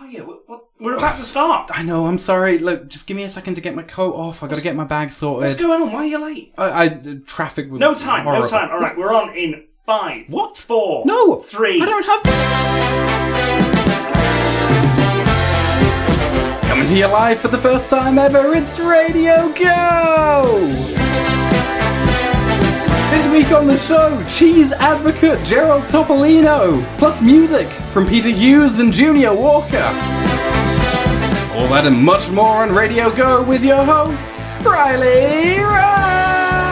are you? We're about to start. I know, I'm sorry. Look, just give me a second to get my coat off. I got to get my bag sorted. What's going on? Why are you late? Traffic was No time. horrible. All right, we're on in 5. What? 4. No. 3. I don't have... Coming to you live for the first time ever, it's Radio Go! This week on the show, cheese advocate Gerald Topolino, plus music from Peter Hughes and Junior Walker. All that and much more on Radio Go with your host, Riley Ryan.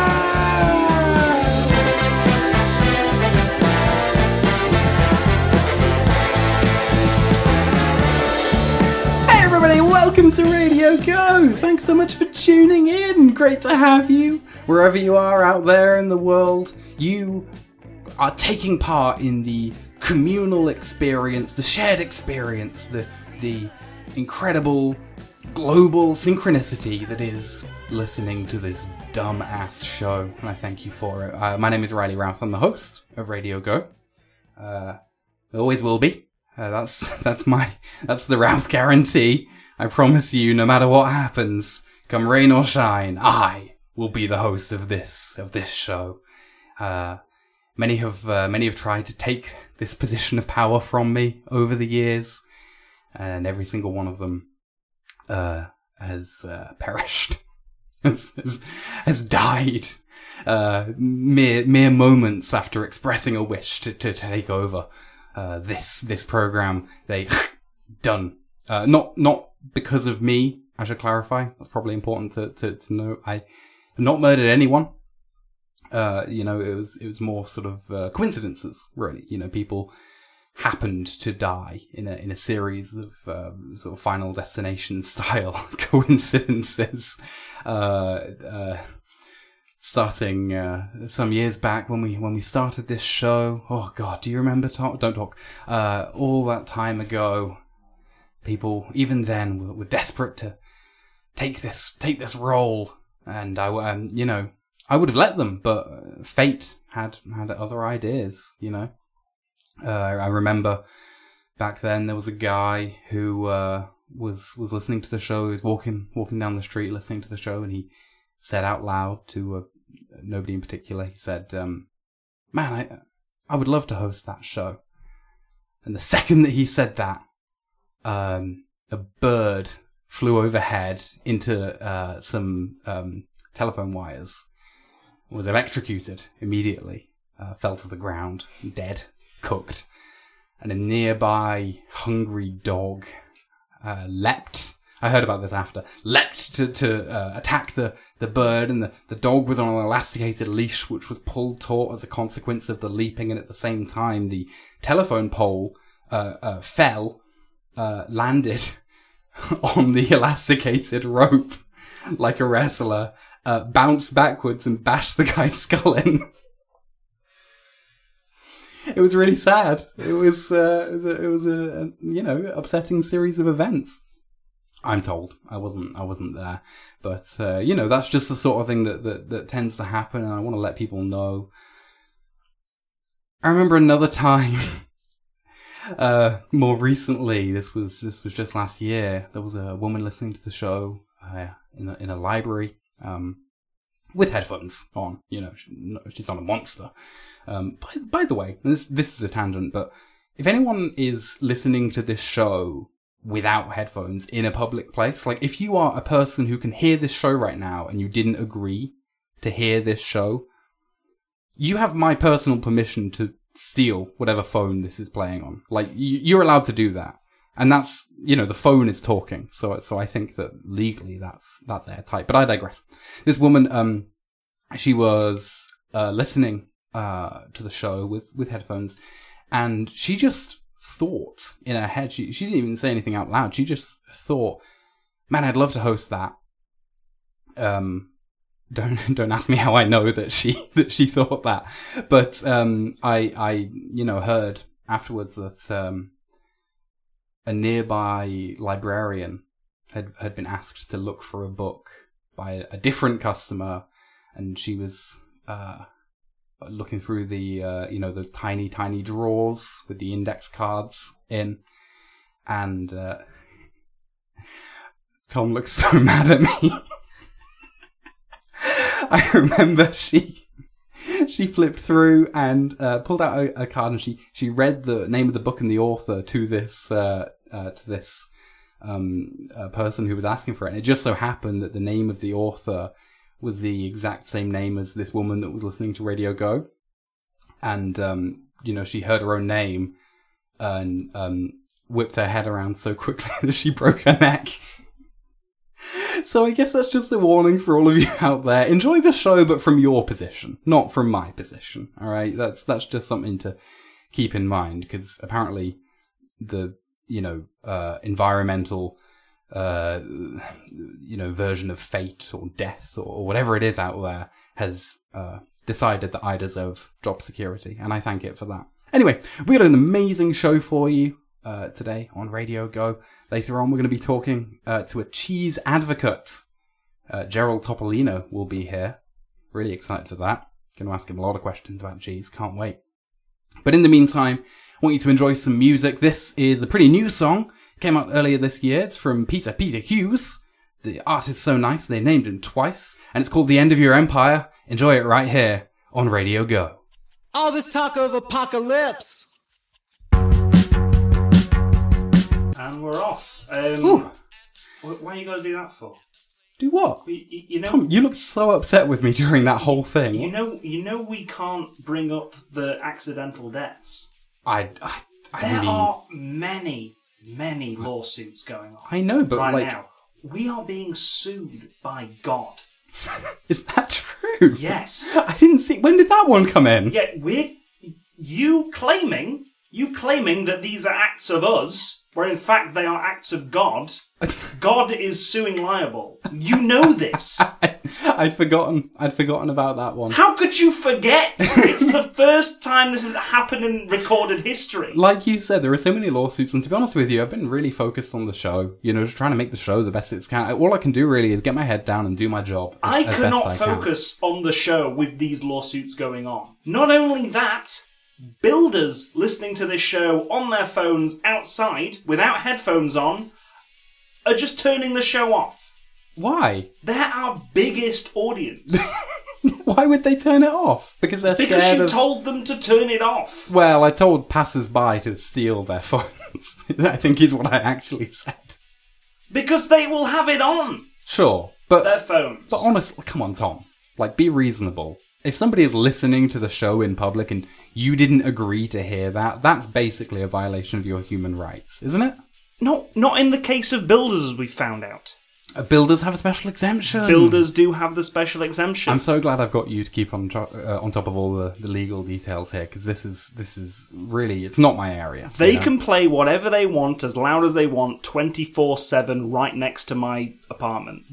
Hey everybody, welcome to Radio Go. Thanks so much for tuning in. Great to have you. Wherever you are out there in the world, you are taking part in the communal experience, the shared experience, the incredible global synchronicity that is listening to this dumb-ass show, and I thank you for it. My name is Riley Routh. I'm the host of Radio Go. Always will be. That's the Routh guarantee. I promise you, no matter what happens, come rain or shine, I will be the host of this show. Many have tried to take this position of power from me over the years, and every single one of them has perished, has died. Mere moments after expressing a wish to take over this program, they done. Not because of me. I should clarify. That's probably important to know. I not murdered anyone. It was more sort of coincidences, really. People happened to die in a series of sort of Final Destination style coincidences. Starting some years back when we started this show. Oh God, do you remember? Don't talk. All that time ago, people even then were desperate to take this role. And I would have let them, but fate had other ideas, I remember back then there was a guy who was listening to the show. He was walking down the street listening to the show, and he said out loud to nobody in particular. He said, "Man, I would love to host that show." And the second that he said that, a bird flew overhead into some telephone wires, was electrocuted immediately, fell to the ground, dead, cooked, and a nearby hungry dog leapt. I heard about this after. Leapt to attack the bird, and the dog was on an elasticated leash which was pulled taut as a consequence of the leaping, and at the same time the telephone pole fell, landed on the elasticated rope like a wrestler, bounced backwards and bashed the guy's skull in. It was really sad. It was a upsetting series of events. I'm told. I wasn't there, but that's just the sort of thing that tends to happen, and I want to let people know. I remember another time. More recently, this was just last year. There was a woman listening to the show in a library with headphones on. She's not a monster. By the way, this is a tangent, but if anyone is listening to this show without headphones in a public place, like if you are a person who can hear this show right now and you didn't agree to hear this show, you have my personal permission to steal whatever phone this is playing on. Like, you're allowed to do that. And that's, the phone is talking. So I think that legally that's airtight. But I digress. This woman, she was listening to the show with headphones, and she just thought in her head, she didn't even say anything out loud. She just thought, man, I'd love to host that. Don't ask me how I know that she thought that, but I heard afterwards that a nearby librarian had been asked to look for a book by a different customer, and she was looking through the those tiny drawers with the index cards in, and Tom looks so mad at me. I remember she flipped through and pulled out a card, and she read the name of the book and the author to this person who was asking for it. And it just so happened that the name of the author was the exact same name as this woman that was listening to Radio Go. And, she heard her own name and whipped her head around so quickly that she broke her neck. So I guess that's just a warning for all of you out there. Enjoy the show, but from your position, not from my position. All right, that's just something to keep in mind, because apparently the environmental version of fate or death or whatever it is out there has decided that I deserve job security, and I thank it for that. Anyway, we got an amazing show for you today on Radio Go. Later on, we're going to be talking to a cheese advocate. Gerald Topolino will be here. Really excited for that. Going to ask him a lot of questions about cheese. Can't wait. But in the meantime, I want you to enjoy some music. This is a pretty new song. Came out earlier this year. It's from Peter Hughes. The artist's so nice, they named him twice. And it's called The End of Your Empire. Enjoy it right here on Radio Go. All this talk of apocalypse. And we're off. Why are you going to do that for? Do what? You know, Tom, you looked so upset with me during that whole thing. You know, we can't bring up the accidental deaths. There are many lawsuits going on. I know, but right now, we are being sued by God. Is that true? Yes. I didn't see. When did that one come in? Yeah, you claiming that these are acts of us, where in fact they are acts of God. God is suing liable. You know this. I'd forgotten about that one. How could you forget? It's the first time this has happened in recorded history. Like you said, there are so many lawsuits, and to be honest with you, I've been really focused on the show. Just trying to make the show the best it can. All I can do really is get my head down and do my job. I cannot focus on the show with these lawsuits going on. Not only that, builders listening to this show on their phones outside without headphones on are just turning the show off. Why? They're our biggest audience. Why would they turn it off? Because they're scared of... Because you told them to turn it off. Well, I told passers-by to steal their phones. I think is what I actually said. Because they will have it on. Sure, but... Their phones. But honestly, come on, Tom. Be reasonable. If somebody is listening to the show in public and you didn't agree to hear that, that's basically a violation of your human rights, isn't it? No, not in the case of builders, as we've found out. Builders have a special exemption. Builders do have the special exemption. I'm so glad I've got you to keep on top of all the legal details here, because this is really, it's not my area. They can play whatever they want, as loud as they want, 24/7, right next to my apartment.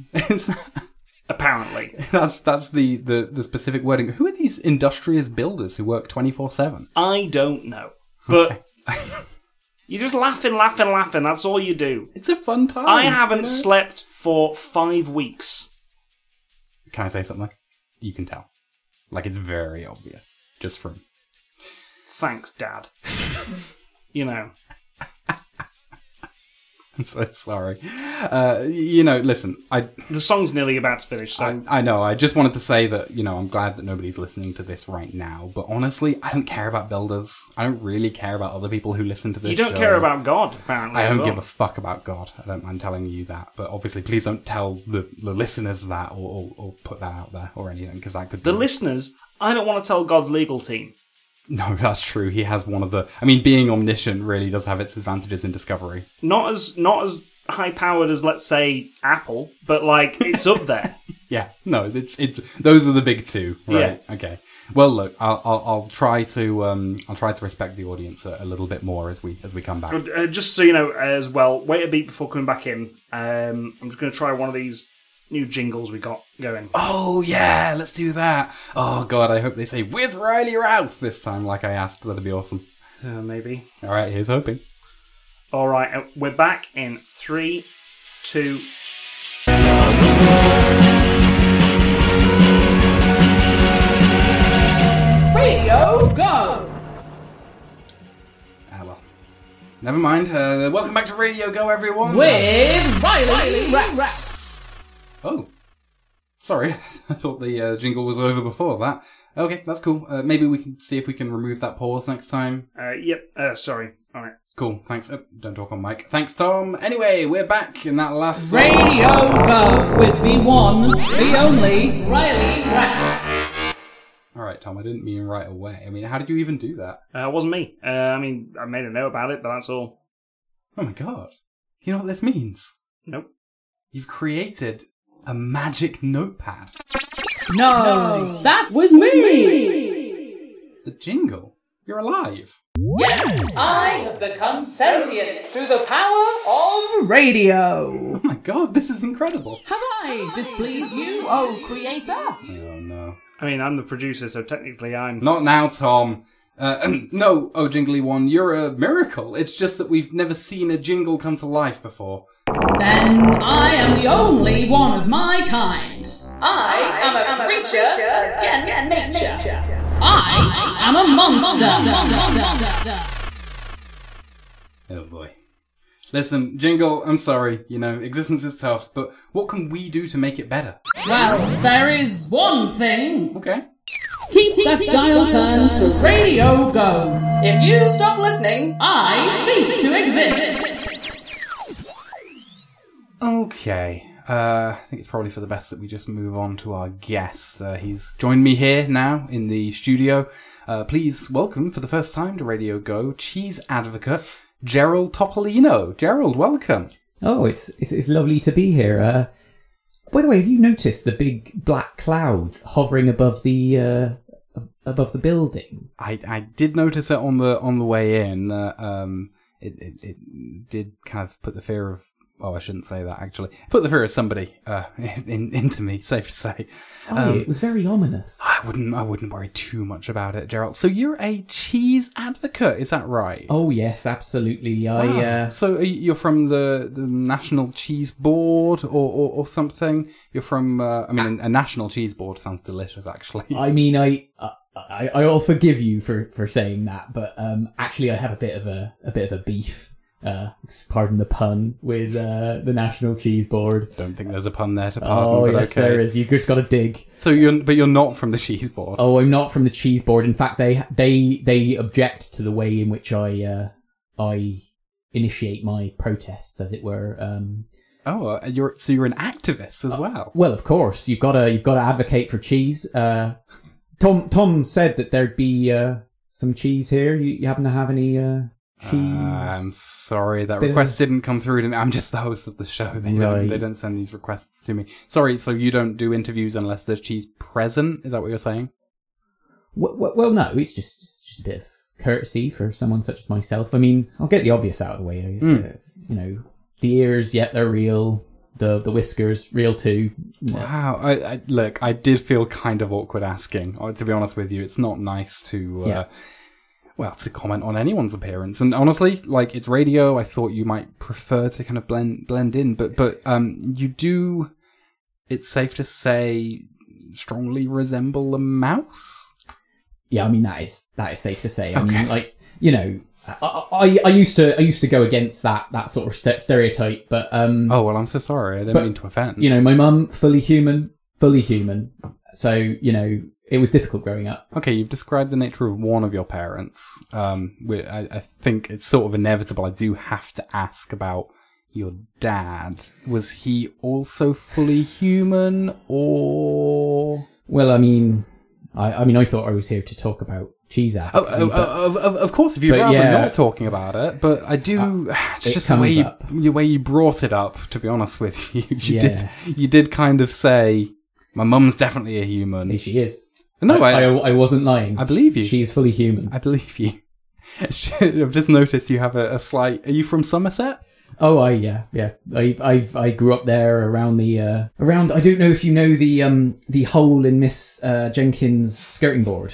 Apparently. That's the specific wording. Who are these industrious builders who work 24/7? I don't know. But... You're just laughing. That's all you do. It's a fun time. I haven't slept for 5 weeks. Can I say something? You can tell. It's very obvious. Just from... Thanks, Dad. I'm so sorry. Listen, the song's nearly about to finish, so... I know, I just wanted to say that, I'm glad that nobody's listening to this right now, but honestly, I don't care about builders. I don't really care about other people who listen to this show. You don't care about God, apparently. I don't give a fuck about God. I don't mind telling you that, but obviously, please don't tell the listeners that or put that out there or anything, because that could be... The listeners, I don't want to tell God's legal team. No, that's true. He has one of the... being omniscient really does have its advantages in discovery. Not as high-powered as, let's say, Apple, but, it's up there. Yeah, no, it's those are the big two, right? Yeah. Okay. Well, look, I'll try to respect the audience a little bit more as we come back. Just so you know, as well, wait a beat before coming back in. I'm just going to try one of these new jingles we got going. Oh, yeah, let's do that. Oh, God, I hope they say, with Riley Ralph this time, like I asked. That'd be awesome. Maybe. All right, here's hoping. All right, we're back in 3, 2... Radio Go! Well, Never mind. Welcome back to Radio Go, everyone. With Riley Rex. Oh. Sorry. I thought the jingle was over before that. Okay, that's cool. Maybe we can see if we can remove that pause next time. Yep. Sorry. All right. Cool, thanks. Oh, don't talk on mic. Thanks, Tom. Anyway, we're back in that last... Radio Go with the one, the only, Riley Rex. Alright, Tom, I didn't mean right away. I mean, how did you even do that? It wasn't me. I made a note about it, but that's all. Oh my god. You know what this means? Nope. You've created a magic notepad. No, that was me. The jingle? You're alive. Yes, I have become sentient through the power of radio. Oh my god, this is incredible. Have I displeased you, oh creator? Oh no. I mean, I'm the producer, so technically I'm... Not now, Tom. No, oh jingly one, you're a miracle. It's just that we've never seen a jingle come to life before. Then I am the only one of my kind. I am a creature against nature. I am a monster. Oh boy. Listen, Jingle, I'm sorry, existence is tough, but what can we do to make it better? Well, there is one thing. Okay. Keep that dial turned to Radio Go. If you stop listening, I cease to exist. Okay. I think it's probably for the best that we just move on to our guest. He's joined me here now in the studio. Please welcome for the first time to Radio Go, cheese advocate, Gerald Topolino. Gerald, welcome. Oh, it's lovely to be here. By the way, have you noticed the big black cloud hovering above the building? I did notice it on the way in. It did kind of put the fear of... Oh, I shouldn't say that, actually. Put the fear of somebody into me, safe to say. It was very ominous. I wouldn't worry too much about it, Gerald. So you're a cheese advocate, is that right? Oh, yes, absolutely. Wow. So you're from the National Cheese Board or something? You're from... a National Cheese Board sounds delicious, actually. I mean, I'll forgive you for saying that, but actually I have a bit of a beef. Pardon the pun, with the National Cheese Board. Don't think there's a pun there to pardon. Oh, but yes, okay. there is. You just got to dig. So you're not from the Cheese Board. Oh, I'm not from the Cheese Board. In fact, they object to the way in which I initiate my protests, as it were. You're an activist as well. Well, of course, you've got to advocate for cheese. Tom said that there'd be some cheese here. You happen to have any cheese? I'm sorry, that request didn't come through to me. I'm just the host of the show. They don't send these requests to me. Sorry, so you don't do interviews unless there's cheese present? Is that what you're saying? Well, no, it's just a bit of courtesy for someone such as myself. I mean, I'll get the obvious out of the way. The ears, they're real. The whiskers, real too. Wow. I did feel kind of awkward asking. To be honest with you, it's not nice to... to comment on anyone's appearance. And honestly, it's radio, I thought you might prefer to kind of blend in, but you do, it's safe to say, strongly resemble a mouse? Yeah, I mean, that is safe to say. I Okay. mean, I used to go against that sort of stereotype, but... oh, well, I'm so sorry. I didn't mean to offend. My mum, fully human. So, it was difficult growing up. Okay, you've described the nature of one of your parents. I think it's sort of inevitable. I do have to ask about your dad. Was he also fully human, or...? Well, I mean, I thought I was here to talk about cheese advocacy. Of course, if you'd rather not talking about it, but I do... it's just the way you brought it up, to be honest with you. You did kind of say, my mum's definitely a human. She is. No, I wasn't lying. I believe you. She's fully human. I believe you. I've just noticed you have a slight... Are you from Somerset? Oh, yeah. I grew up there around the around. I don't know if you know the hole in Miss Jenkins' skirting board.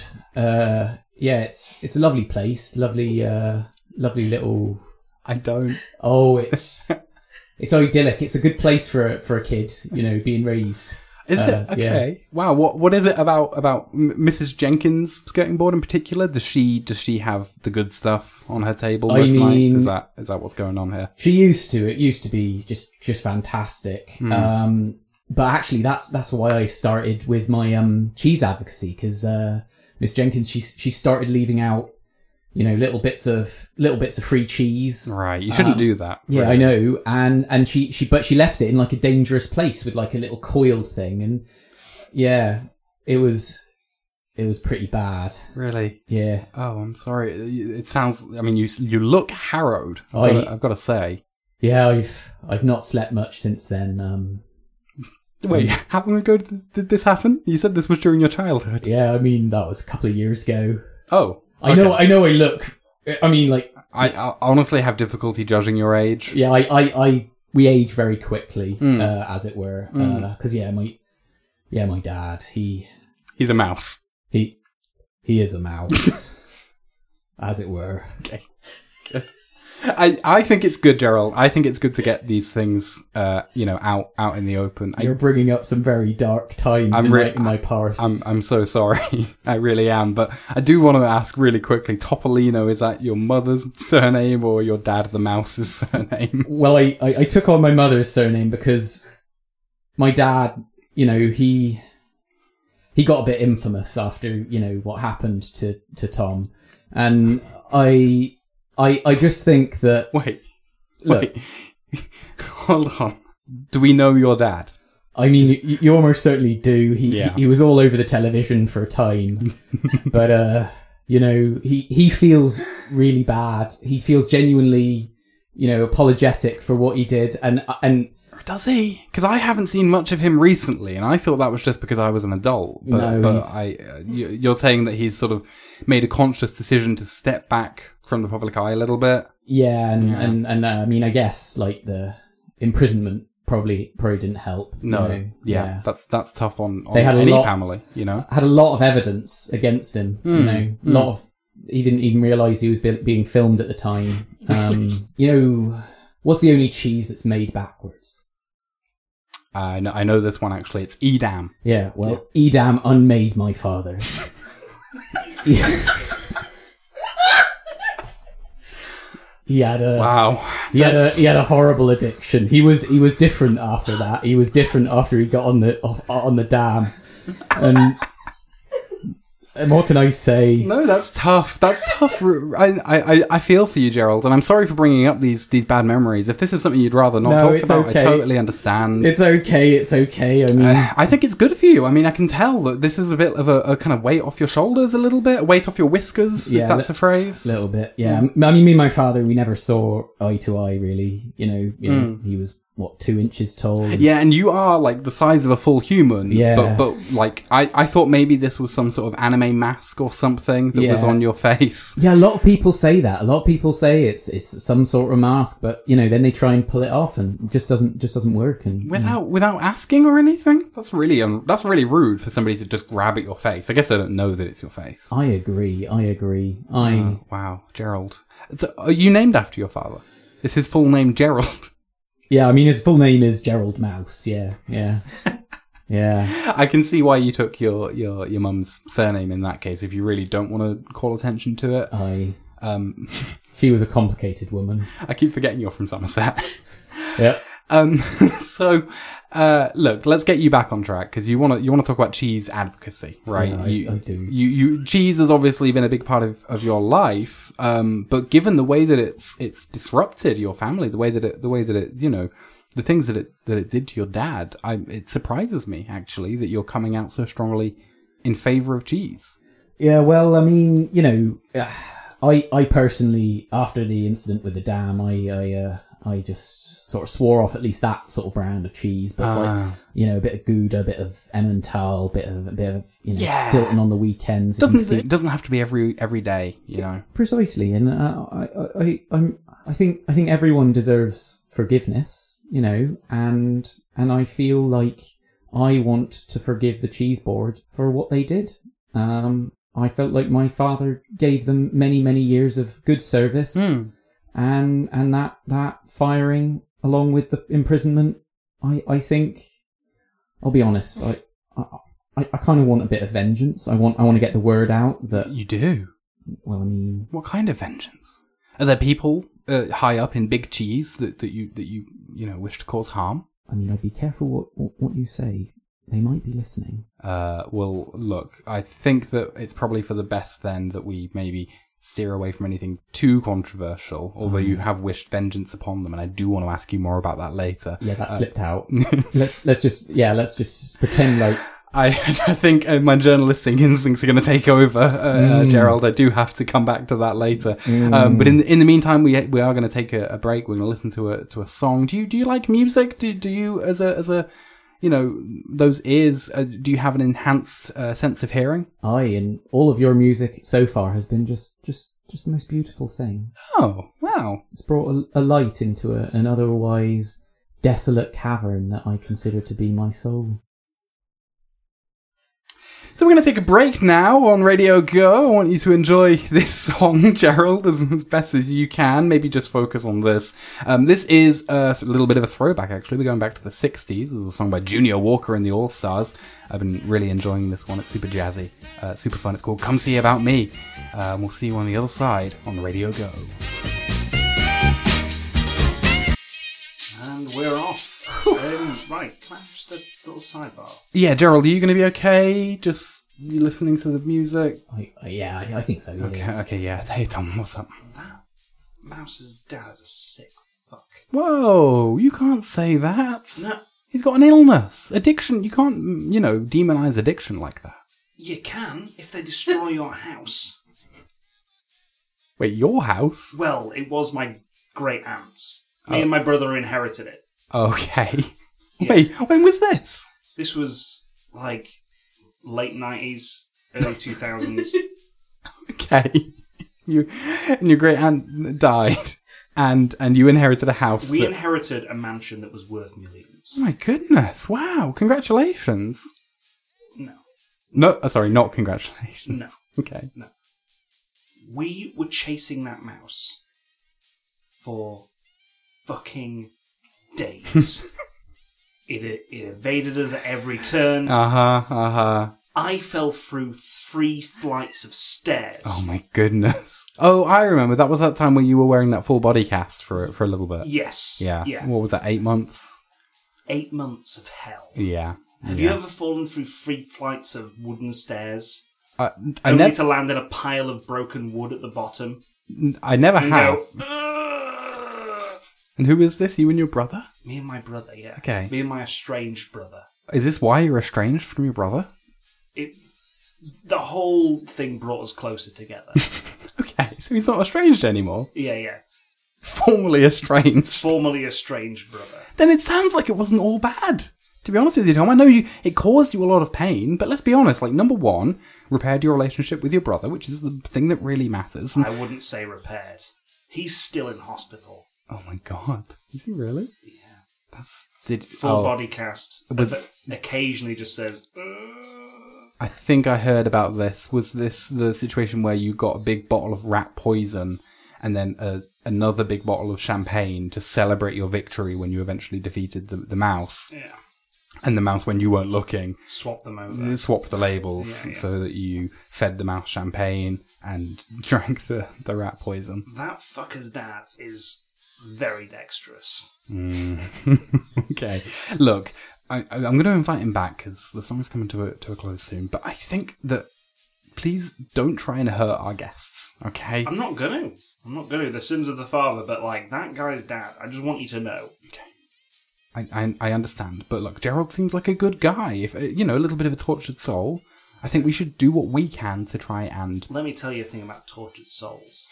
It's a lovely place. Lovely little. I don't. Oh, it's idyllic. It's a good place for a kid. Being raised. Is it? Okay. Yeah. Wow. What is it about Mrs. Jenkins' skirting board in particular? Does she have the good stuff on her table most nights? Is that what's going on here? She used to. It used to be just fantastic. But actually, that's why I started with my cheese advocacy, because Miss Jenkins, she started leaving out, little bits of free cheese. Right. You shouldn't do that. Yeah, really. I know. And she left it in like a dangerous place with like a little coiled thing, and yeah, it was pretty bad. Really? Yeah. Oh, I'm sorry. It sounds. I mean, you look harrowed. I've got to say. Yeah, I've not slept much since then. Wait, how long ago did this happen? You said this was during your childhood. Yeah, I mean that was a couple of years ago. Oh, okay. I know. I look. I mean, like I honestly have difficulty judging your age. Yeah, we age very quickly, as it were. Because my dad, he's a mouse. He is a mouse, as it were. Okay, good. I think it's good, Gerald. I think it's good to get these things, out in the open. You're bringing up some very dark times in my past. I'm so sorry. I really am. But I do want to ask really quickly, Topolino, is that your mother's surname or your dad the mouse's surname? Well, I took on my mother's surname because my dad, he got a bit infamous after, what happened to Tom. And I just think that... Wait. Hold on. Do we know your dad? I mean, you almost certainly do. He was all over the television for a time. But, he feels really bad. He feels genuinely, apologetic for what he did. And does he? Because I haven't seen much of him recently, and I thought that was just because I was an adult. You're saying that he's sort of made a conscious decision to step back from the public eye a little bit. Yeah, and I mean, I guess like the imprisonment probably didn't help. No, that's tough on they had any family. Had a lot of evidence against him. He didn't even realise he was being filmed at the time. What's the only cheese that's made backwards? I know this one actually. It's Edam. Yeah, well, Edam unmade my father. He had a horrible addiction. He was different after that. He was different after he got on the dam. And what can I say? No, that's tough. That's tough. I feel for you, Gerald, and I'm sorry for bringing up these bad memories. If this is something you'd rather not talk about, okay. I totally understand. It's okay. I mean, I think it's good for you. I mean, I can tell that this is a bit of a kind of weight off your shoulders, a little bit, a weight off your whiskers, if that's a phrase. A little bit, yeah. I mean, me and my father, we never saw eye to eye, really. He was 2 inches tall. Yeah, and you are like the size of a full human. Yeah. But like, I thought maybe this was some sort of anime mask or something that was on your face. Yeah, a lot of people say that. A lot of people say it's some sort of mask, but then they try and pull it off, and it just doesn't work. And without asking or anything, that's really rude for somebody to just grab at your face. I guess they don't know that it's your face. I agree. Oh, wow, Gerald. So, are you named after your father? Is his full name Gerald? Yeah, I mean, his full name is Gerald Mouse. Yeah. I can see why you took your mum's surname in that case, if you really don't want to call attention to it. She was a complicated woman. I keep forgetting you're from Somerset. Yeah. So, look, let's get you back on track, because you want to talk about cheese advocacy, right? Yeah, I do. Cheese has obviously been a big part of your life, but given the way that it's disrupted your family, the way that it the things that it did to your dad, it surprises me actually that you're coming out so strongly in favor of cheese. Yeah, well, I mean, I personally, after the incident with the dam, I just sort of swore off at least that sort of brand of cheese, but a bit of Gouda, a bit of Emmental, a bit of Stilton on the weekends. It doesn't have to be every day, Precisely, and I think everyone deserves forgiveness, and I feel like I want to forgive the cheese board for what they did. I felt like my father gave them many, many years of good service. And that firing, along with the imprisonment, I think I'll be honest. I kind of want a bit of vengeance. I want to get the word out that. You do? Well, I mean, What kind of vengeance? Are there people high up in Big Cheese that you wish to cause harm? I mean, I'd be careful what you say. They might be listening. Well, look, I think that it's probably for the best then that we maybe steer away from anything too controversial, although you have wished vengeance upon them, and I do want to ask you more about that later. Yeah, that slipped out. let's just pretend like. I think my journalistic instincts are going to take over, Gerald. I do have to come back to that later. But in the meantime, we are going to take a break. We're going to listen to a song. Do you like music? Do you as a those ears? Do you have an enhanced sense of hearing? And all of your music so far has been just the most beautiful thing. Oh, wow! It's brought a light into an otherwise desolate cavern that I consider to be my soul. So we're going to take a break now on Radio Go. I want you to enjoy this song, Gerald, as best as you can. Maybe just focus on this. This is a little bit of a throwback, actually. We're going back to the 60s. This is a song by Junior Walker and the All-Stars. I've been really enjoying this one. It's super jazzy, super fun. It's called Come See About Me. We'll see you on the other side on Radio Go. And we're off. Right, can I just a little sidebar? Yeah, Gerald, are you going to be okay? Just you listening to the music? I think so. Yeah. Okay, yeah. Hey, Tom, what's up? That Mouse's dad is a sick fuck. Whoa, you can't say that. No, He's got an illness. Addiction, you can't, demonize addiction like that. you can if they destroy your house. Wait, your house? Well, it was my great aunt's. Me and my brother inherited it. Okay. Yeah. Wait, when was this? This was like late 90s, early 2000s. Okay. You and your great aunt died, and you inherited a house. We inherited a mansion that was worth millions. Oh my goodness! Wow! Congratulations. No. Sorry, not congratulations. No. Okay. No. We were chasing that mouse for fucking days. It evaded us at every turn. I fell through 3 flights of stairs. Oh my goodness. Oh, I remember. That was that time when you were wearing that full body cast for a little bit. Yes. Yeah. Yeah. What was that, 8 months? 8 months of hell. Yeah. Have you ever fallen through 3 flights of wooden stairs? I only to land in a pile of broken wood at the bottom? I never have. Go, And who is this? You and your brother? me and my brother, yeah. Okay. Me and my estranged brother. Is this why you're estranged from your brother? The whole thing brought us closer together. Okay, so he's not estranged anymore. Yeah. Formerly estranged. Formerly estranged brother. Then it sounds like it wasn't all bad. To be honest with you, Tom, I know it caused you a lot of pain, but let's be honest, like, number one, repaired your relationship with your brother, which is the thing that really matters. And, I wouldn't say repaired. He's still in hospital. oh my god. Is he really? Yeah. Full Body cast. Was- occasionally just says, I think I heard about this. Was this the situation where you got a big bottle of rat poison and then another big bottle of champagne to celebrate your victory when you eventually defeated the mouse? yeah. And the mouse, when you weren't looking, Swap them over. swapped the labels Yeah. so that you fed the mouse champagne and drank the rat poison. That fucker's dad is very dexterous. Okay. Look, I'm going to invite him back because the song's coming to a close soon. But I think that please don't try and hurt our guests, okay? I'm not gonna. The sins of the father, but like that guy's dad, I just want you to know. Okay. I understand, but look, Gerald seems like a good guy. If a little bit of a tortured soul, I think we should do what we can to try and. Let me tell you a thing about tortured souls.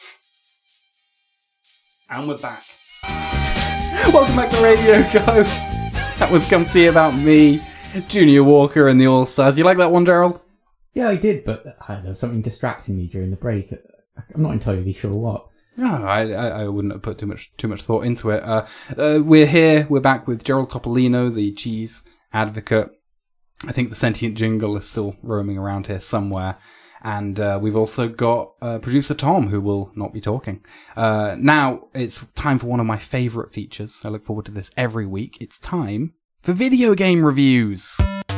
And we're back. Welcome back to Radio Go. That was Come See About Me, Junior Walker and the All Stars. You like that one, Gerald? Yeah, I did, but there was something distracting me during the break. I'm not entirely sure what. No, I wouldn't have put too much thought into it. We're here. We're back with Gerald Topolino, the cheese advocate. I think the sentient jingle is still roaming around here somewhere. And we've also got producer Tom, who will not be talking. Now, it's time for one of my favourite features. I look forward to this every week. It's time for video game reviews.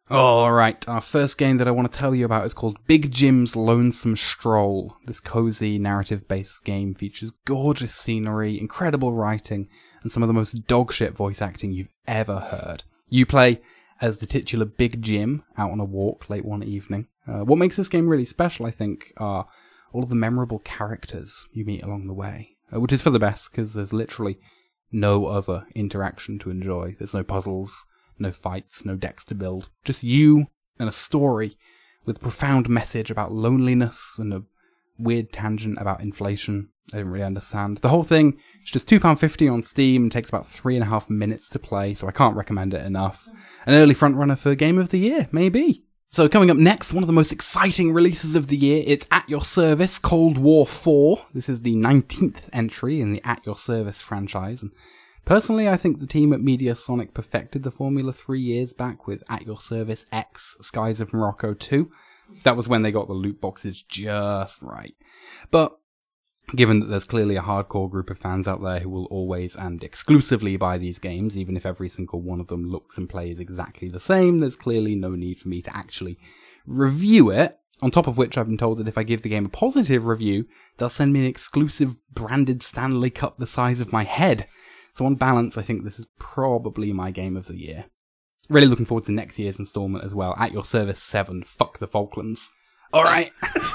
All right, our first game that I want to tell you about is called Big Jim's Lonesome Stroll. This cozy, narrative-based game features gorgeous scenery, incredible writing, and some of the most dogshit voice acting you've ever heard. You play as the titular Big Jim out on a walk late one evening. What makes this game really special, I think, are all of the memorable characters you meet along the way, which is for the best because there's literally no other interaction to enjoy. There's no puzzles, no fights, no decks to build. Just you and a story with a profound message about loneliness and a weird tangent about inflation. I didn't really understand. The whole thing is just £2.50 on Steam and takes about 3.5 minutes to play, so I can't recommend it enough. An early frontrunner for Game of the Year, maybe. So coming up next, one of the most exciting releases of the year, it's At Your Service Cold War 4. This is the 19th entry in the At Your Service franchise, and personally, I think the team at Mediasonic perfected the formula 3 years back with At Your Service X Skies of Morocco 2. That was when they got the loot boxes just right. But given that there's clearly a hardcore group of fans out there who will always and exclusively buy these games, even if every single one of them looks and plays exactly the same, there's clearly no need for me to actually review it. On top of which, I've been told that if I give the game a positive review, they'll send me an exclusive branded Stanley Cup the size of my head. So on balance, I think this is probably my game of the year. Really looking forward to next year's installment as well. At Your Service 7, fuck the Falklands. Alright.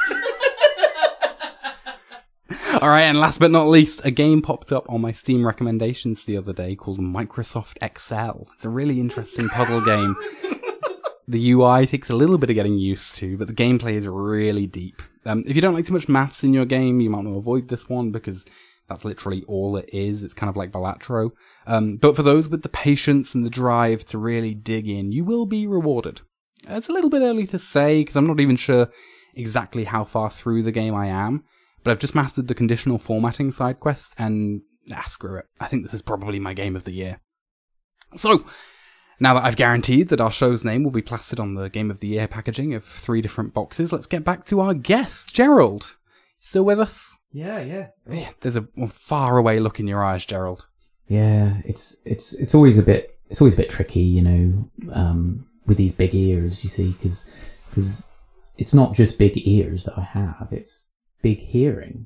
Alright, and last but not least, a game popped up on my Steam recommendations the other day called Microsoft Excel. It's a really interesting puzzle game. The UI takes a little bit of getting used to, but the gameplay is really deep. If you don't like too much maths in your game, you might want to avoid this one because that's literally all it is. It's kind of like Balatro. But for those with the patience and the drive to really dig in, you will be rewarded. It's a little bit early to say because I'm not even sure exactly how far through the game I am. But I've just mastered the conditional formatting side quests, and screw it. I think this is probably my game of the year. So, now that I've guaranteed that our show's name will be plastered on the Game of the Year packaging of 3 different boxes, let's get back to our guest, Gerald. Still with us? Yeah. There's a far away look in your eyes, Gerald. Yeah, it's always a bit tricky, you know, with these big ears, you see, because it's not just big ears that I have, it's big hearing.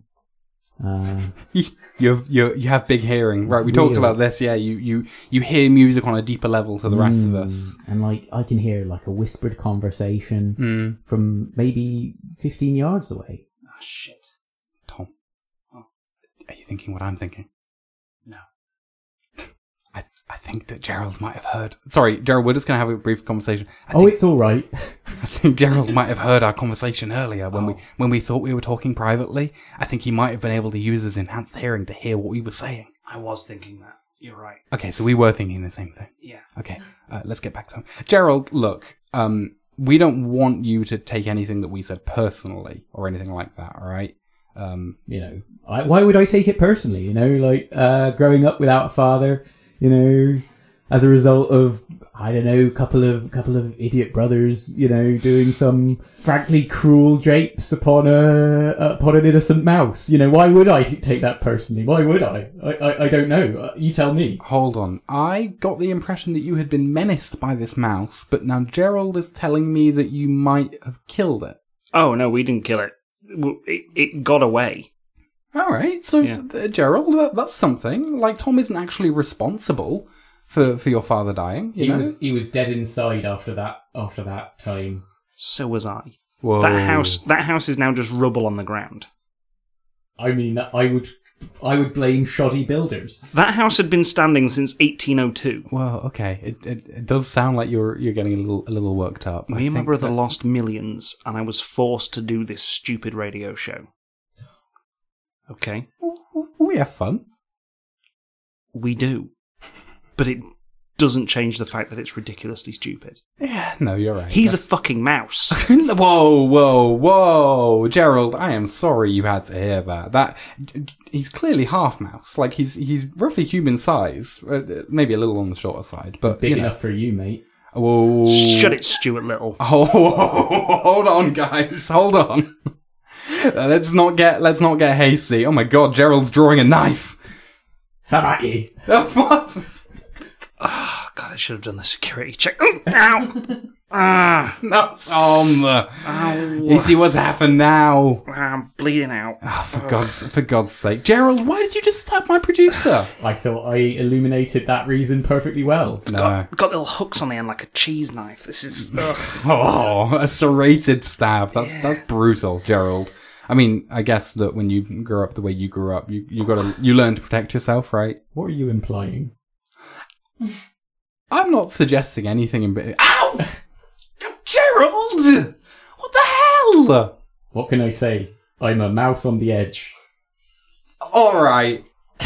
You have big hearing, right? We talked about this. Yeah, you hear music on a deeper level to the rest of us, and like I can hear like a whispered conversation from maybe 15 yards away. Ah, shit. Tom, are you thinking what I'm thinking? No. I think that Gerald might have heard. Sorry, Gerald, we're just going to have a brief conversation. It's all right. I think Gerald might have heard our conversation earlier when we thought we were talking privately. I think he might have been able to use his enhanced hearing to hear what we were saying. I was thinking that. You're right. Okay, so we were thinking the same thing. Yeah. Okay, let's get back to him. Gerald, look, we don't want you to take anything that we said personally or anything like that, all right? You know, why would I take it personally? You know, like growing up without a father, you know, as a result of, I don't know, couple of idiot brothers, you know, doing some frankly cruel japes upon an innocent mouse. You know, why would I take that personally? Why would I? I don't know. You tell me. Hold on. I got the impression that you had been menaced by this mouse, but now Gerald is telling me that you might have killed it. Oh, no, we didn't kill it. It got away. All right, so Gerald, that's something. Like, Tom isn't actually responsible for your father dying. He was dead inside after that time. So was I. Whoa. That house is now just rubble on the ground. I mean, I would blame shoddy builders. That house had been standing since 1802. Well, okay, it does sound like you're getting a little worked up. Me and my brother lost millions, and I was forced to do this stupid radio show. Okay. We have fun. We do. But it doesn't change the fact that it's ridiculously stupid. Yeah, no, you're right. He's a fucking mouse. Whoa, Gerald, I am sorry you had to hear that. He's clearly half mouse. Like, he's roughly human size. Maybe a little on the shorter side, but big enough for you, mate. Whoa. Shut it, Stuart Little. Oh, hold on, guys. Hold on. Let's not get hasty. Oh my god, Gerald's drawing a knife. How about you? What? Oh, God, I should have done the security check. Ow! No, Tom. You see what's happened now. I'm bleeding out. Oh, for God's sake. Gerald, why did you just stab my producer? I thought I illuminated that reason perfectly well. No. Got little hooks on the end like a cheese knife. This is... Oh, a serrated stab. That's brutal, Gerald. I mean, I guess that when you grew up the way you grew up, you learn to protect yourself, right? What are you implying? I'm not suggesting anything in... Ow! Gerald! What the hell? What can I say? I'm a mouse on the edge. Alright.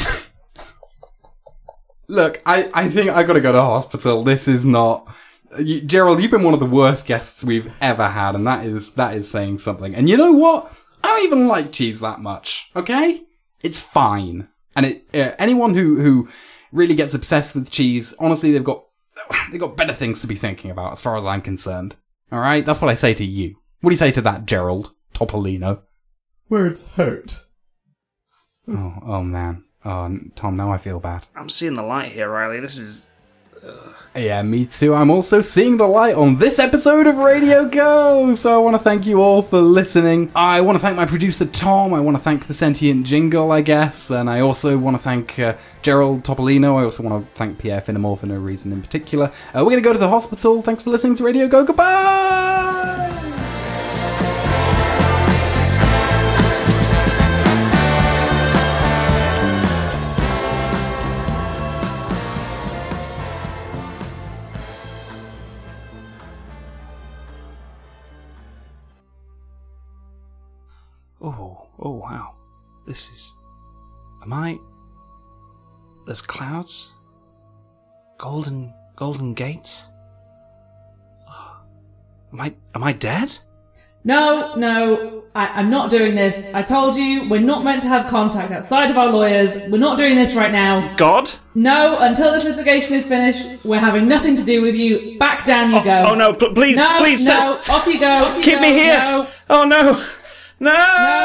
Look, I think I gotta go to hospital. This is not... Gerald, you've been one of the worst guests we've ever had, and that is saying something. And you know what? I don't even like cheese that much, okay? It's fine. And anyone who really gets obsessed with cheese, honestly, they've got better things to be thinking about as far as I'm concerned. Alright? That's what I say to you. What do you say to that, Gerald Topolino? Words hurt. Oh man. Oh, Tom, now I feel bad. I'm seeing the light here, Riley. This is... Yeah, me too. I'm also seeing the light on this episode of Radio Go. So I want to thank you all for listening. I want to thank my producer, Tom. I want to thank the sentient jingle, I guess. And I also want to thank Gerald Topolino. I also want to thank Pierre Finnemore for no reason in particular. We're going to go to the hospital. Thanks for listening to Radio Go. Goodbye! Oh, wow. This is... There's clouds? Golden gates? Am I dead? No, I'm not doing this. I told you, we're not meant to have contact outside of our lawyers. We're not doing this right now. God? No, until this litigation is finished, we're having nothing to do with you. Back down you go. Oh no, please, No, please, no, off you go. Keep me here. No. Oh no. No!